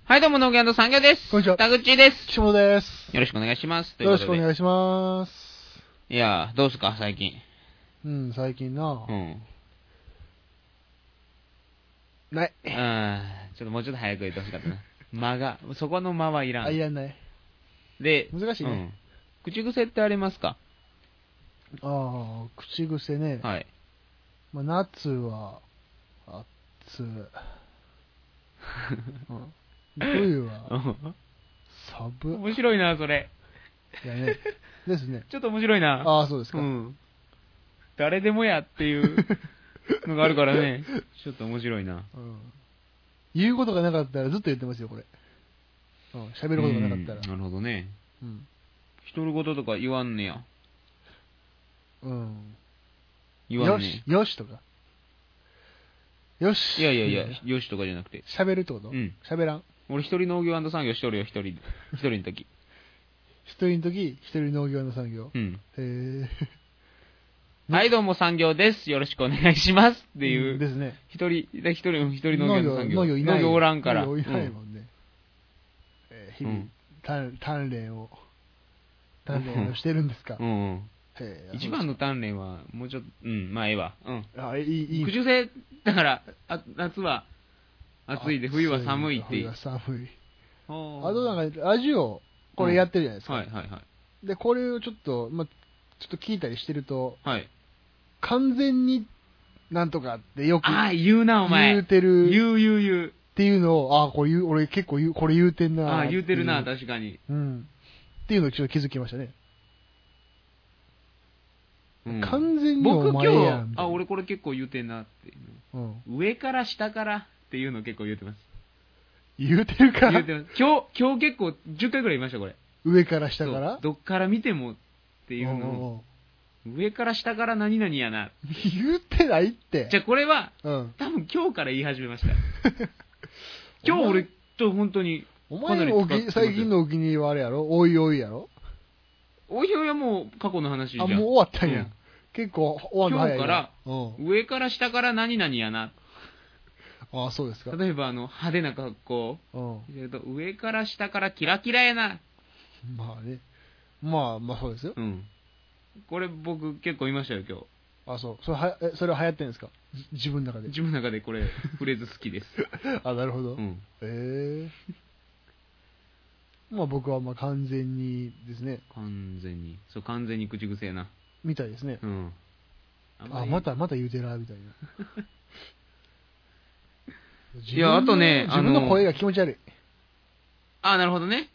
はいどうも、農業産業です。 こんにちは。 田口です。 岸本です。 よろしくお願いします。 よろしくお願いします。 いやー、どうすか、最近。 最近な。 うん。 ない。 ちょっともうちょっと早く言ってほしかったな。間が、そこの間はいらん。 あ、いらない。 で、 難しいね。 口癖ってありますか？ 口癖ね。 はい。 まあ、夏は、暑。冬は、寒。 面白いな、それ。 いやね。ですね。 ちょっと面白いな。 そうですか。 誰でもやっていうのがあるからね。ちょっと面白いな。 言うことがなかったらずっと言ってますよ、これ。喋ることがなかったら。 なるほどね。独り言とか言わんねや。言わんね。 よしとか。よし。 いや、よしとかじゃなくて。 喋るってこと？喋らん。 俺一人農業産業しとるよ、一人の時。 一人の時、一人農業産業。 はいどうも産業です。よろしくお願いしますっていう。 ですね。 一人農業産業。 農業おらんから。 農業いないもんね。日々、鍛錬をしてるんですか。 一番の鍛錬は、もうちょっと、まあええわ。 いい。 口癖、だから、夏は暑いで、冬は寒いっていう。 冬は寒い。 あとなんか、ラジオ、これやってるじゃないですか。 はい。 で、これをちょっと聞いたりしてると、 はい。 完全になんとかってよく言うな、お前。 言うてる。 言う。 っていうのを、俺結構これ言うてんな。 言うてるな、確かに。 っていうのをちょっと気づきましたね。完全に僕お前やん。 俺これ結構言うてんなっていうの。上から下からっていうの結構言うてます。 言うてるか？ 言うてます。今日結構10回ぐらい言いました、これ。 上から下から？ どっから見てもっていうのを。上から下から何々やな。 言うてないって。 じゃあこれは、多分今日から言い始めました。今日俺と本当に。 お前の最近のお気に入りはあれやろ？おいおいやろ？ おいおいはもう過去の話じゃん。 もう終わったんや。結構終わるの早い。 今日から、上から下から何々やな。 そうですか。 例えば派手な格好。上から下からキラキラやな。 まあね。まあそうですよ。 これ僕結構言いましたよ、今日。 そう。それは流行ってんですか？自分の中で。 自分の中でこれ、フレーズ好きです。 なるほど。まあ僕は完全にですね。 完全に口癖やな。 みたいですね。また言うてら、みたいな。 いや、あとね、 自分の声が気持ち悪い。 なるほどね。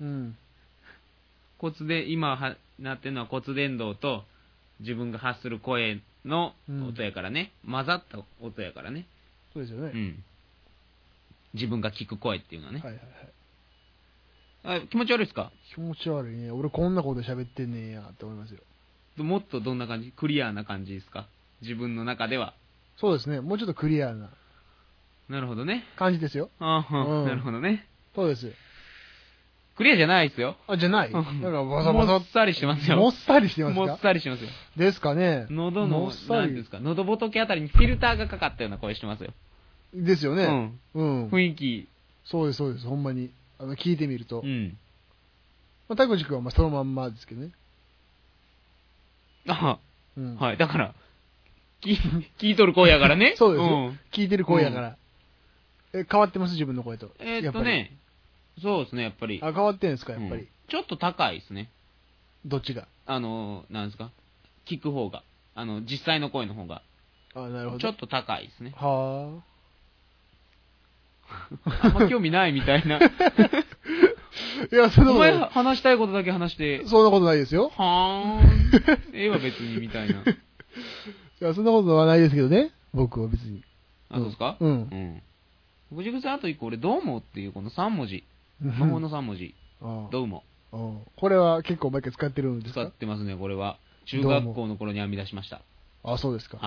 今なってるのは骨伝導と自分が発する声の音やからね。混ざった音やからね。 そうですよね。 自分が聞く声っていうのはね。気持ち悪いですか？ 気持ち悪いね。俺こんなこと喋ってんねんやって思いますよ。 もっとどんな感じ？クリアな感じですか？自分の中では。 そうですね。もうちょっとクリアな。 なるほどね。 感じですよ。 なるほどね。 そうです。 クリアじゃないですよ。 じゃない。だからもっさりしてますよ。 もっさりしてますか？ もっさりしてますよ。 ですかね。 喉の、なんですか、喉仏あたりにフィルターがかかったような声してますよ。 ですよね。 雰囲気。 そうです。ほんまに。聞いてみると。田口君はそのまんまですけどね。 はい。だから、聞いとる声やからね。 そうですよ。聞いてる声やから。変わってます自分の声と。 そうですね、やっぱり。 変わってんですか、やっぱり。 ちょっと高いですね。 どっちが？ なんですか？聞く方が。実際の声の方が。 なるほど。 ちょっと高いですね。 はあんま興味ないみたいな。 いや、 お前話したいことだけ話して。 そんなことないですよ。 はーん。ええわ別にみたいな。いや、そんなことはないですけどね。僕は別に。 そうですか？口癖あと1個俺、どうもっていうこの3文字。魔法の3文字。どうも。 これは結構毎回使ってるんですか？ 使ってますね、これは。中学校の頃に編み出しました。 そうですか。 はい。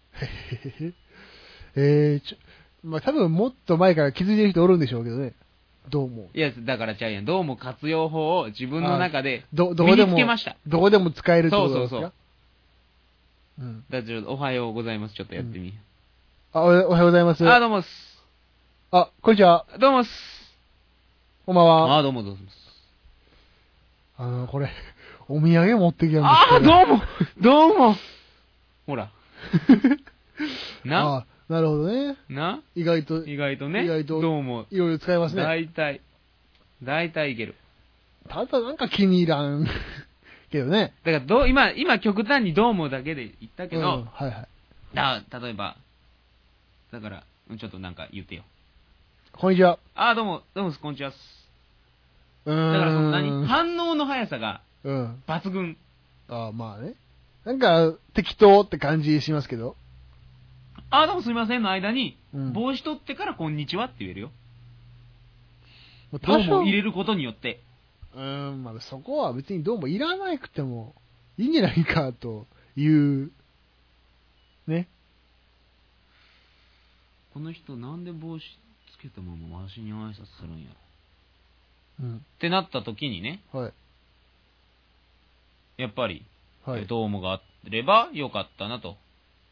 多分もっと前から気づいてる人おるんでしょうけどね。どうも。 いや、だからちゃうやん。どうも活用法を自分の中で身につけました。 どこでも使えるってことですか？ そう。だっておはようございます。ちょっとやってみ。 おはようございます。 どうもっす。 こんにちは。 どうもっす。 こんばんは。 どうもどうも。 これ、お土産持ってきたんですけどうもほら。ななるほどね。意外とね。 どうも。いろいろ使いますね。 大体いける。 ただなんか気に入らん。けどね。 だから今極端にどうもだけで言ったけど、 はいはい。 例えば、だから、ちょっとなんか言ってよ。 こんにちは。 どうも、こんにちは。だから反応の速さが、抜群。 まあね。なんか、適当って感じしますけど。 どうもすみませんの間に、帽子取ってからこんにちはって言えるよ。どうも入れることによって。 まあそこは別にどうもいらなくてもいいんじゃないかという、ね。 この人なんで帽子つけたままわしに挨拶するんやろ。ってなった時にね。 はい。 やっぱり、どうもがあればよかったなと。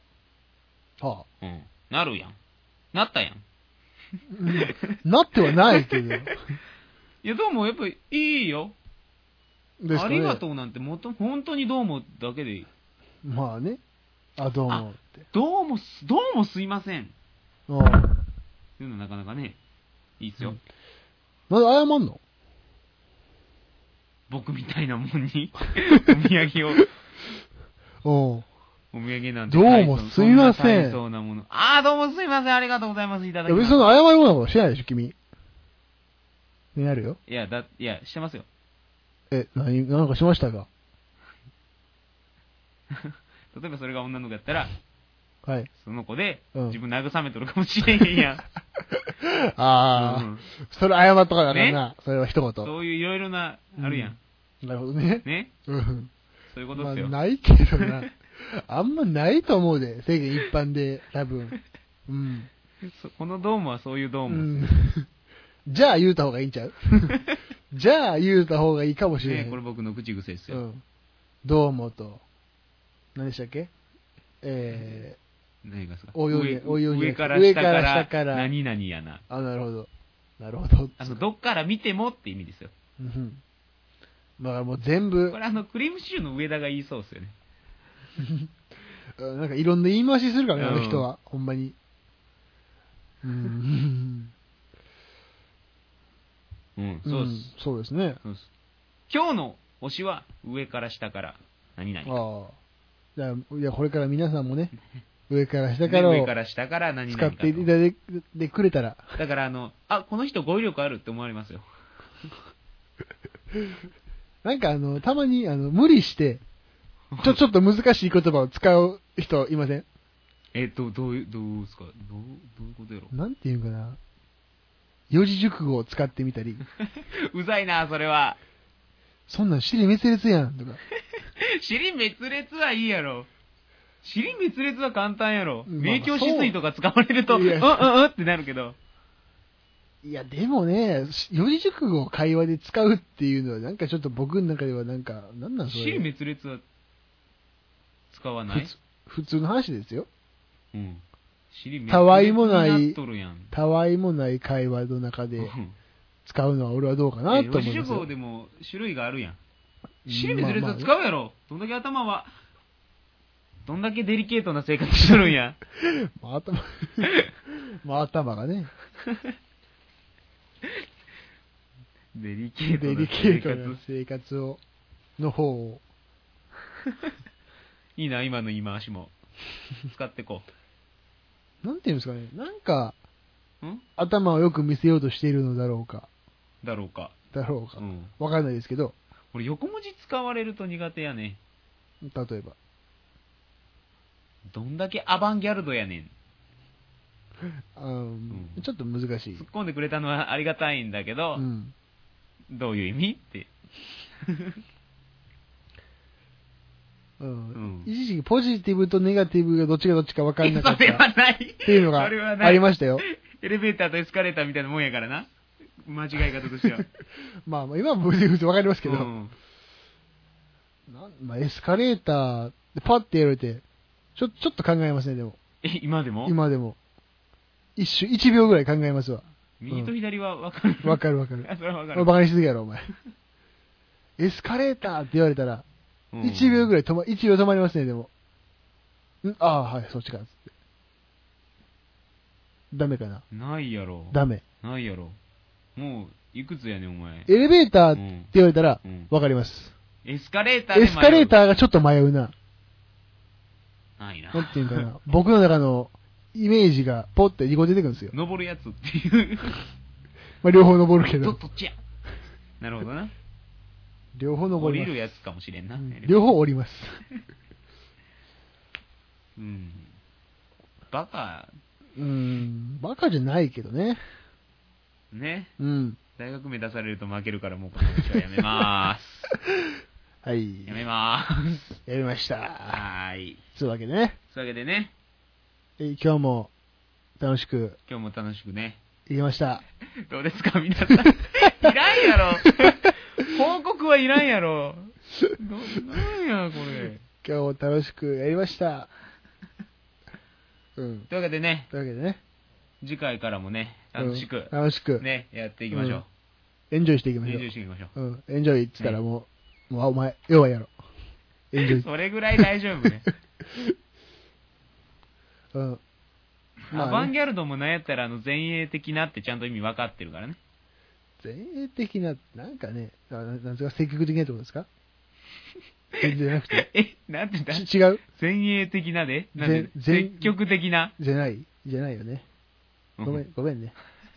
なるやん。なったやん。 なってはないけど。 いや、どうもやっぱりいいよ。ありがとうなんて本当にどうもだけでいい。 まあね。どうもって。 どうもすいません。そういうのなかなかね、いいっすよ。 なんで謝んの？ 僕みたいなもんにお土産を。お土産なんて。 どうもすみません。 どうもすみません。ありがとうございます。いただきます。 別にその謝るようなことしてないでしょ、君。ね、やるよ。 いや、してますよ。 なんかしましたか？ 例えばそれが女の子やったら、 はい。 その子で、自分慰めとるかもしれへんやん。 それ謝っとかだからな、それは一言。 そういういろいろな、あるやん。 なるほどね。 ね。そういうことですよ。 ないけどな。あんまないと思うで、世間一般で、多分。 このドームはそういうドーム。 じゃあ言うた方がいいんちゃう？じゃあ言うた方がいいかもしれない。 これ僕の口癖ですよ。 どうもと。何でしたっけ？ 何がですか？ 上から下から何々やな。 なるほど。なるほど。 どっから見てもって意味ですよ。 だからもう全部。 これクリームシチューの上田が言いそうですよね。 なんかいろんな言い回しするからね、あの人は。ほんまに。そうですね。 今日の推しは上から下から何々。 じゃあこれから皆さんもね、上から下から何々 使っていただいてくれたら。 だからこの人語彙力あるって思われますよ。 なんかたまに無理して、ちょっと難しい言葉を使う人いません？ どうですか？どういうことやろ？ なんていうんかな。四字熟語を使ってみたり。 うざいな、それは。 そんなん尻滅裂やん、とか。 尻滅裂はいいやろ。尻滅裂は簡単やろ。明鏡止水とか使われると、ってなるけど。 いや、でもね、四字熟語を会話で使うっていうのは、なんかちょっと僕の中ではなんか、なんなんそれ。 尻滅裂は使わない？ 普通の話ですよ。 たわいもない会話の中で使うのは俺はどうかなと思いますよ。 四字熟語でも種類があるやん。尻滅裂は使うやろ。どんだけどんだけデリケートな生活しとるんや。 頭がね。 デリケートな生活の方を。 いいな、今の言い回しも。使ってこう。なんていうんですかね。なんか、頭をよく見せようとしているのだろうか。わかんないですけど。 俺横文字使われると苦手やね。 例えば。 どんだけアバンギャルドやねん。 ちょっと難しい。 突っ込んでくれたのはありがたいんだけど、どういう意味って。一時期ポジティブとネガティブがどっちがどっちか分かんなかった。 それはない。 っていうのがありましたよ。 エレベーターとエスカレーターみたいなもんやからな。間違い方としては。 まあ今は普通分かりますけど。エスカレーターでパッてやられて、ちょっと考えますね、でも。 今でも。 1秒ぐらい考えますわ。 右と左は分かる。 わかるわかる。 あ、それは分かる。 バカにしすぎやろ、お前。エスカレーターって言われたら、1秒ぐらい1秒止まりますね、でも。ああ、はい、そっちか、つって。ダメかな。 ないやろ。 ダメ。 ないやろ。もう、いくつやねん、お前。 エレベーターって言われたら、わかります。 エスカレーターでエスカレーターがちょっと迷うな。 ないな。 なんていうかな。僕の中のイメージがポッて2個出てくるんですよ。 登るやつっていう。 まあ両方登るけど。 どっちや。なるほどな。 両方登ります。 降りるやつかもしれんな。 両方降ります。 うん。バカ。 バカじゃないけどね。 ね。 うん。 大学目出されると負けるからもうこの話はやめまーす。 はい。 やめまーす。 やめました。 はーい。 そういうわけでね。 そういうわけでね。 今日も楽しく。 今日も楽しくね。 いきました。 どうですか皆さん。いらんやろ。報告はいらんやろ。なんやこれ。 今日も楽しくやりました。うん。 というわけでね。 というわけでね。 次回からもね、楽しく。 楽しく。 ね、やっていきましょう。 エンジョイしていきましょう。 エンジョイしていきましょう。 うん。エンジョイって言ったらもう、お前、要はやろ。エンジョイ。 それぐらい大丈夫ね。 うん。 アバンギャルドもなんやったら前衛的なってちゃんと意味分かってるからね。 前衛的な、なんかね、なんですか、積極的なってことですかじゃなくて。 なんて言った違う前衛的なでなんで積極的なじゃないよね。ごめんね。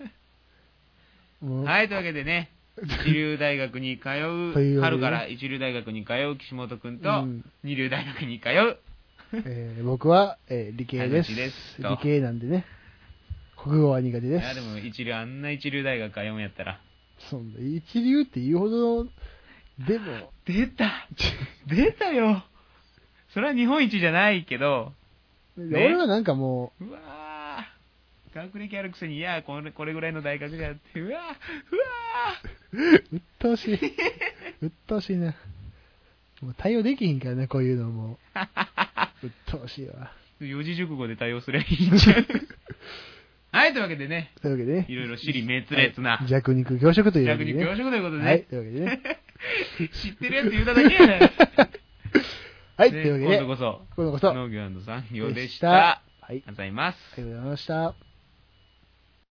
はい、というわけでね、一流大学に通う、春から一流大学に通う岸本くんと、二流大学に通う、 僕は、理系です。理系なんでね。国語は苦手です。 いや、でもあんな一流大学通うんやったら。 そんな、一流って言うほどの、でも。 出たよ。それは日本一じゃないけど。 俺はなんかもう。うわぁ。学歴あるくせに、いや、これぐらいの大学があって、うわぁ。うっとうしい。うっとうしいな。もう対応できひんからね、こういうのも。うっとうしいわ。 四字熟語で対応すればいいんちゃう。はい、というわけでね。 というわけでね。 いろいろ尻滅裂な。 弱肉強食というわけでね。 弱肉強食ということでね。 はい、というわけでね。 知ってるやつ言うただけやねん。 はい、というわけで。 今度こそ。農業&産業でした。 はい。ありがとうございます。 ありがとうございました。